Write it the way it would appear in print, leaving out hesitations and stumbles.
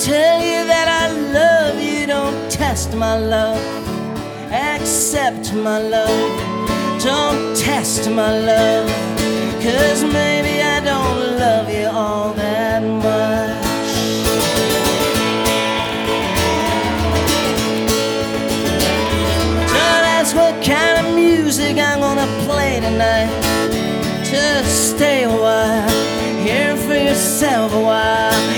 tell you that I love you. Don't test my love, accept my love. Don't test my love, 'cause maybe I don't love you all that much. So that's what kind of music I'm gonna play tonight. Just stay a while, hear for yourself a while.